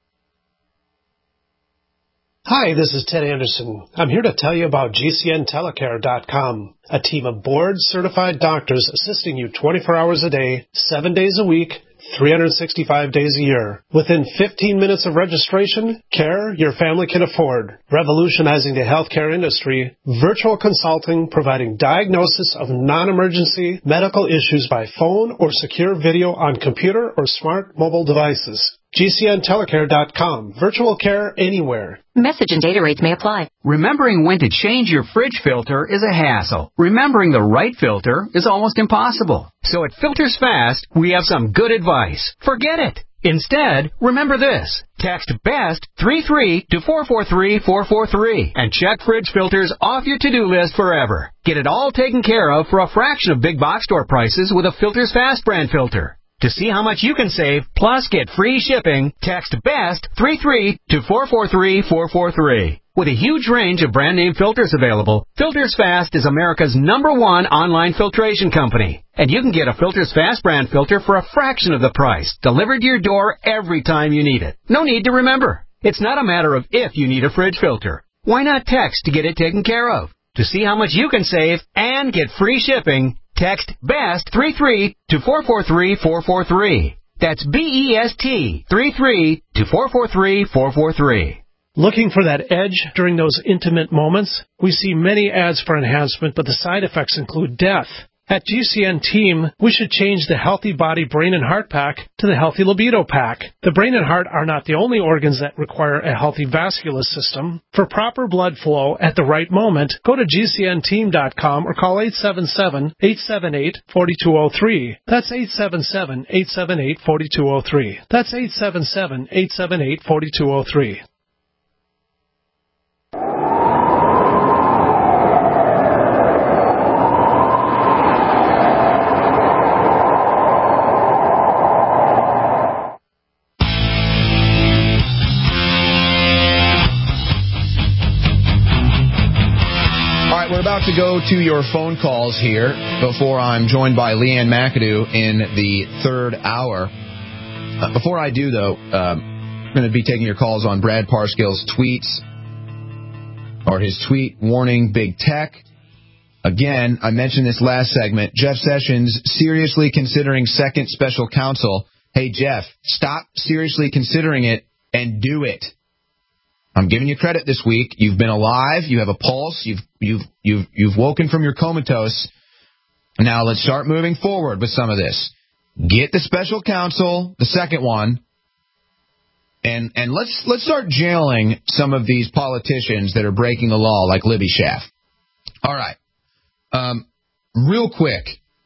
Hi, this is Ted Anderson. I'm here to tell you about GCNTelecare.com, a team of board-certified doctors assisting you 24 hours a day, 7 days a week, 365 days a year. Within 15 minutes of registration, care your family can afford. Revolutionizing the healthcare industry, virtual consulting providing diagnosis of non-emergency medical issues by phone or secure video on computer or smart mobile devices. GCNTelecare.com. Virtual care anywhere. Message and data rates may apply. Remembering when to change your fridge filter is a hassle. Remembering the right filter is almost impossible. So at Filters Fast, we have some good advice. Forget it. Instead, remember this. Text BEST 33 to 443-443 and check fridge filters off your to-do list forever. Get it all taken care of for a fraction of big box store prices with a Filters Fast brand filter. To see how much you can save, plus get free shipping, text BEST 33 to 443-443. With a huge range of brand name filters available, Filters Fast is America's #1 online filtration company. And you can get a Filters Fast brand filter for a fraction of the price, delivered to your door every time you need it. No need to remember. It's not a matter of if you need a fridge filter. Why not text to get it taken care of? To see how much you can save and get free shipping, text BEST 33 to 443-443. That's BEST 33 to 443-443. Looking for that edge during those intimate moments? We see many ads for enhancement, but the side effects include death. At GCN Team, we should change the Healthy Body Brain and Heart Pack to the Healthy Libido Pack. The brain and heart are not the only organs that require a healthy vascular system. For proper blood flow at the right moment, go to GCNteam.com or call 877-878-4203. That's 877-878-4203. That's 877-878-4203. To go to your phone calls here before I'm joined by Leanne McAdoo in the third hour. Before I do, though, I'm going to be taking your calls on Brad Parskill's tweets, or his tweet warning big tech. Again, I mentioned this last segment. Jeff Sessions seriously considering second special counsel. Hey, Jeff, stop seriously considering it and do it. I'm giving you credit this week. You've been alive. You have a pulse. You've woken from your comatose. Now let's start moving forward with some of this. Get the special counsel, the second one, and let's start jailing some of these politicians that are breaking the law, like Libby Schaaf. All right, real quick.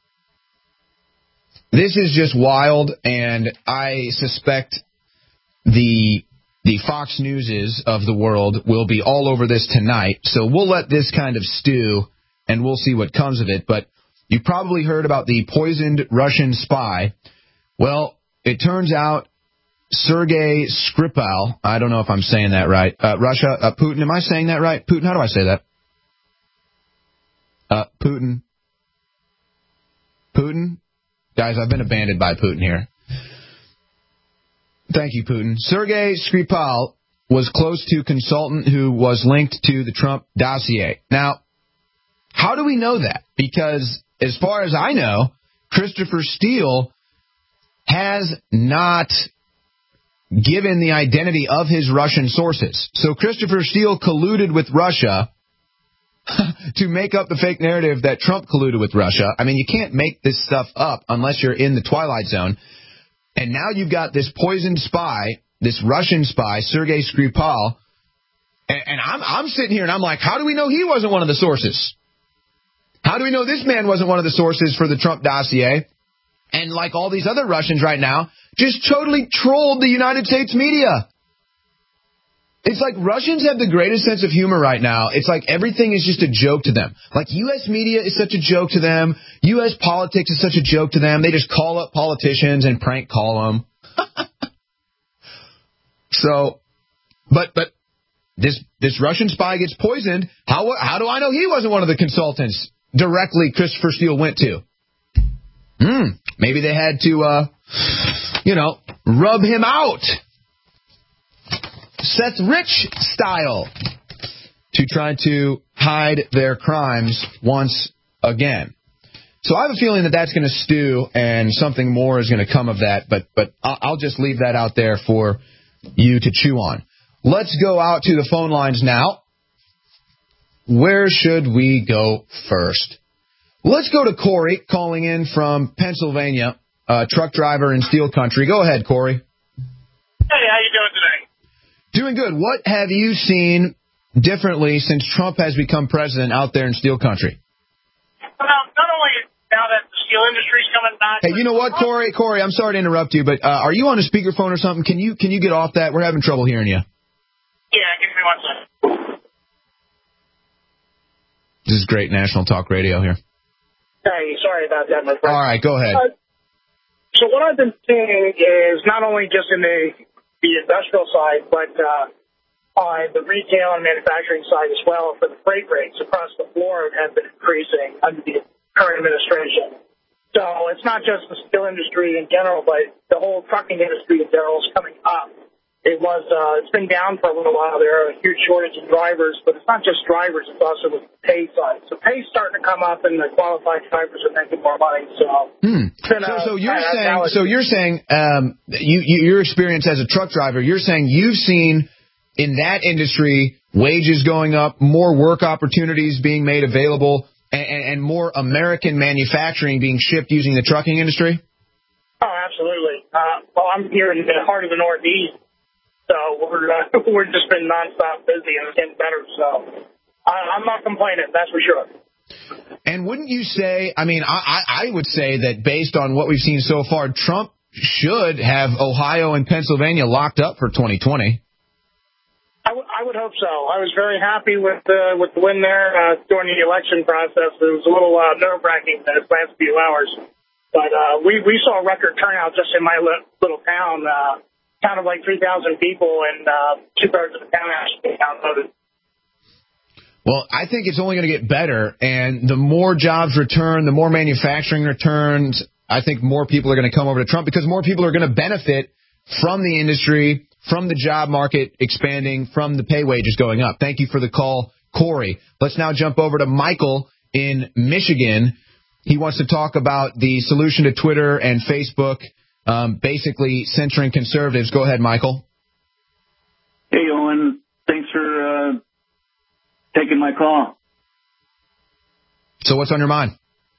This is just wild, and I suspect the Fox Newses of the world will be all over this tonight, so we'll let this kind of stew, and we'll see what comes of it. But you probably heard about the poisoned Russian spy. Well, it turns out Sergei Skripal, I don't know if I'm saying that right, Putin, am I saying that right? Putin, how do I say that? Putin? Guys, I've been abandoned by Putin here. Thank you, Putin. Sergei Skripal was close to a consultant who was linked to the Trump dossier. Now, how do we know that? Because as far as I know, Christopher Steele has not given the identity of his Russian sources. So Christopher Steele colluded with Russia to make up the fake narrative that Trump colluded with Russia. I mean, you can't make this stuff up unless you're in the Twilight Zone. And now you've got this poisoned spy, this Russian spy, Sergei Skripal, and I'm sitting here and I'm like, how do we know he wasn't one of the sources? How do we know this man wasn't one of the sources for the Trump dossier? And like all these other Russians right now, just totally trolled the United States media. It's like Russians have the greatest sense of humor right now. It's like everything is just a joke to them. Like U.S. media is such a joke to them. U.S. politics is such a joke to them. They just call up politicians and prank call them. So, but this Russian spy gets poisoned. How do I know he wasn't one of the consultants directly Christopher Steele went to? Maybe they had to, rub him out. Seth Rich style, to try to hide their crimes once again. So I have a feeling that that's going to stew and something more is going to come of that, but I'll just leave that out there for you to chew on. Let's go out to the phone lines now. Where should we go first? Let's go to Corey calling in from Pennsylvania, truck driver in Steel Country. Go ahead, Corey. Hey, how you doing today? Doing good. What have you seen differently since Trump has become president out there in Steel Country? Well, not only now that the steel industry's coming back. Hey, you know what, Corey, I'm sorry to interrupt you, but are you on a speakerphone or something? Can you get off that? We're having trouble hearing you. Yeah, give me 1 second. This is great national talk radio here. Hey, sorry about that, my friend. All right, go ahead. So what I've been seeing is not only just in the industrial side, but on the retail and manufacturing side as well, for the freight rates across the board have been increasing under the current administration. So it's not just the steel industry in general, but the whole trucking industry in general is coming up. It's been down for a little while. There are a huge shortage of drivers, but it's not just drivers, it's also the pay side. So pay's starting to come up and the qualified drivers are making more money. So you're saying your experience as a truck driver, you're saying you've seen in that industry wages going up, more work opportunities being made available, and more American manufacturing being shipped using the trucking industry? Oh, absolutely. Well, I'm here in the heart of the Northeast. So we're just been nonstop busy and it's getting better. So I'm not complaining, that's for sure. And wouldn't you say, I would say that based on what we've seen so far, Trump should have Ohio and Pennsylvania locked up for 2020. I would hope so. I was very happy with the win there during the election process. It was a little nerve-wracking the last few hours. But we saw a record turnout just in my little town. Town of like 3,000 people, and 2/3 of the town actually downloaded. Well, I think it's only going to get better, and the more jobs return, the more manufacturing returns, I think more people are going to come over to Trump because more people are going to benefit from the industry, from the job market expanding, from the pay wages going up. Thank you for the call, Corey. Let's now jump over to Michael in Michigan. He wants to talk about the solution to Twitter and Facebook, basically censoring conservatives. Go ahead, Michael. Hey, Owen. Thanks for taking my call. So what's on your mind?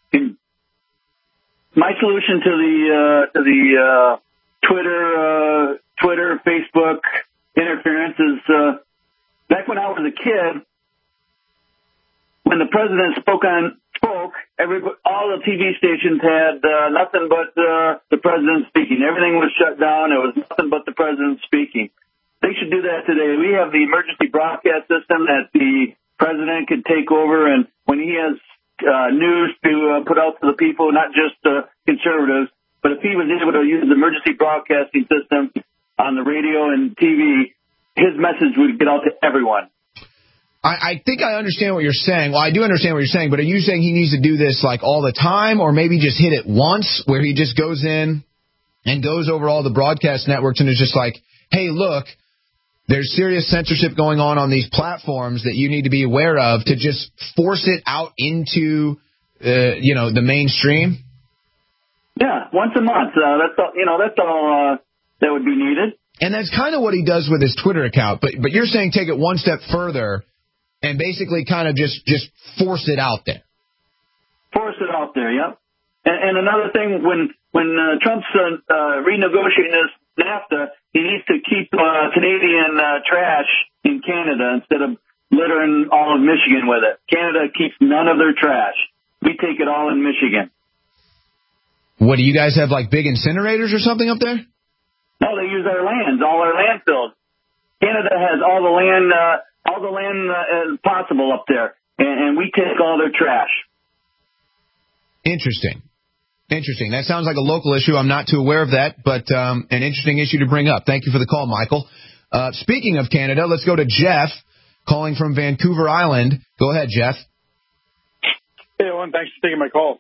My solution to the Twitter, Facebook interference is back when I was a kid, when the president spoke, all the TV stations had nothing but the president speaking. Everything was shut down. It was nothing but the president speaking. They should do that today. We have the emergency broadcast system that the president could take over, and when he has news to put out to the people, not just conservatives, but if he was able to use the emergency broadcasting system on the radio and TV, his message would get out to everyone. I think I understand what you're saying. Well, I do understand what you're saying, but are you saying he needs to do this like all the time, or maybe just hit it once where he just goes in and goes over all the broadcast networks and is just like, hey, look, there's serious censorship going on these platforms that you need to be aware of, to just force it out into, the mainstream? Yeah, once a month. That's all that would be needed. And that's kind of what he does with his Twitter account. But you're saying take it one step further and basically kind of just force it out there. Force it out there, yep. And another thing, when Trump's renegotiating this NAFTA, he needs to keep Canadian trash in Canada instead of littering all of Michigan with it. Canada keeps none of their trash. We take it all in Michigan. What, do you guys have like big incinerators or something up there? No, they use our lands, all our landfills. Canada has all the land possible up there, and we take all their trash. Interesting. That sounds like a local issue. I'm not too aware of that, but an interesting issue to bring up. Thank you for the call, Michael. Speaking of Canada, let's go to Jeff, calling from Vancouver Island. Go ahead, Jeff. Hey, Owen, thanks for taking my call.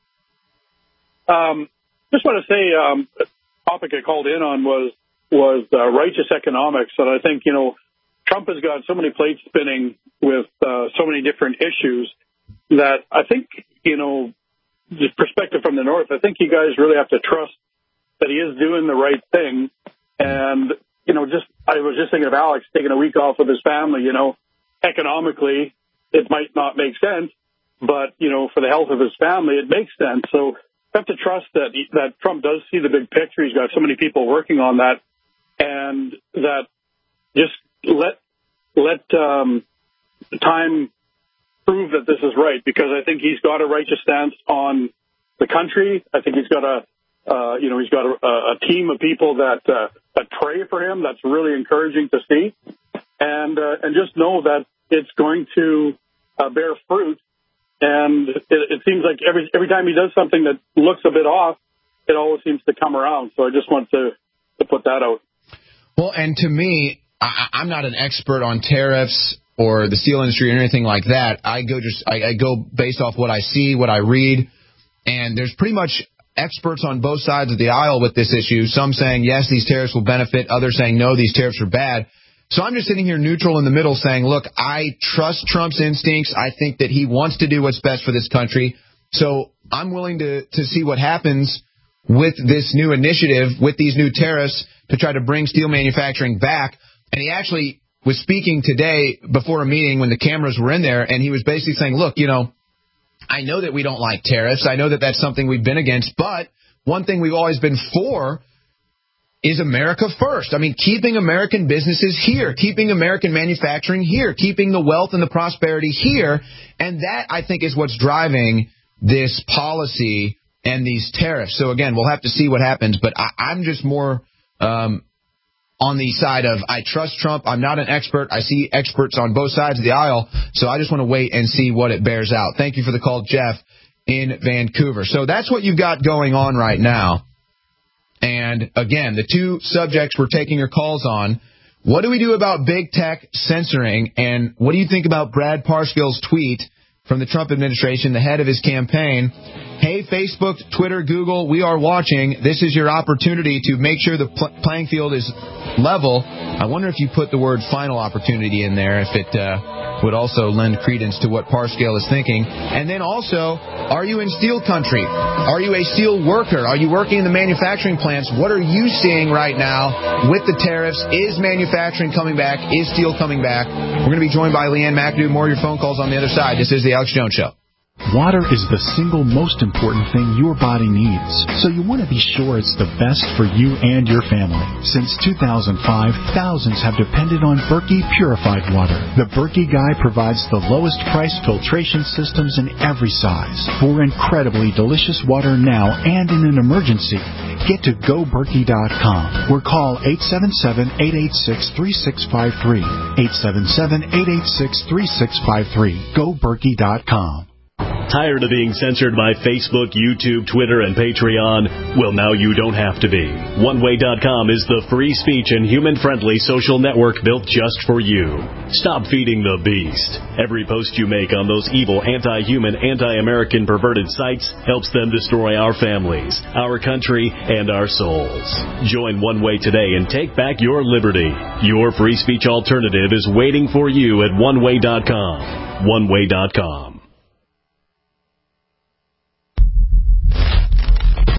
Just want to say, the topic I called in on was righteous economics, and I think, Trump has got so many plates spinning with so many different issues that I think, the perspective from the North, I think you guys really have to trust that he is doing the right thing. And, I was just thinking of Alex taking a week off with his family, economically, it might not make sense, but, for the health of his family, it makes sense. So you have to trust that Trump does see the big picture. He's got so many people working on that, and that just let time prove that this is right, because I think he's got a righteous stance on the country. I think he's got a team of people that pray for him. That's really encouraging to see, and just know that it's going to bear fruit. And it seems like every time he does something that looks a bit off, it always seems to come around. So I just want to put that out. Well, and to me, I'm not an expert on tariffs or the steel industry or anything like that. I go based off what I see, what I read, and there's pretty much experts on both sides of the aisle with this issue. Some saying, yes, these tariffs will benefit. Others saying, no, these tariffs are bad. So I'm just sitting here neutral in the middle saying, look, I trust Trump's instincts. I think that he wants to do what's best for this country. So I'm willing to see what happens with this new initiative, with these new tariffs, to try to bring steel manufacturing back. And he actually was speaking today before a meeting when the cameras were in there, and he was basically saying, look, I know that we don't like tariffs. I know that that's something we've been against. But one thing we've always been for is America first. I mean, keeping American businesses here, keeping American manufacturing here, keeping the wealth and the prosperity here. And that, I think, is what's driving this policy and these tariffs. So, again, we'll have to see what happens. But I'm just more on the side of I trust Trump. I'm not an expert. I see experts on both sides of the aisle. So I just want to wait and see what it bears out. Thank you for the call, Jeff, in Vancouver. So that's what you've got going on right now. And, again, the two subjects we're taking your calls on, what do we do about big tech censoring, and what do you think about Brad Parscale's tweet from the Trump administration, the head of his campaign? Hey, Facebook, Twitter, Google, we are watching. This is your opportunity to make sure the playing field is level. I wonder if you put the word final opportunity in there, if it would also lend credence to what Parscale is thinking. And then also, are you in steel country? Are you a steel worker? Are you working in the manufacturing plants? What are you seeing right now with the tariffs? Is manufacturing coming back? Is steel coming back? We're going to be joined by Leanne McAdoo. More of your phone calls on the other side. This is the Alex Jones Show. Water is the single most important thing your body needs, so you want to be sure it's the best for you and your family. Since 2005, thousands have depended on Berkey purified water. The Berkey Guy provides the lowest price filtration systems in every size. For incredibly delicious water now and in an emergency, get to GoBerkey.com or call 877-886-3653. 877-886-3653. GoBerkey.com. Tired of being censored by Facebook, YouTube, Twitter, and Patreon? Well, now you don't have to be. OneWay.com is the free speech and human-friendly social network built just for you. Stop feeding the beast. Every post you make on those evil, anti-human, anti-American perverted sites helps them destroy our families, our country, and our souls. Join One Way today and take back your liberty. Your free speech alternative is waiting for you at OneWay.com. OneWay.com.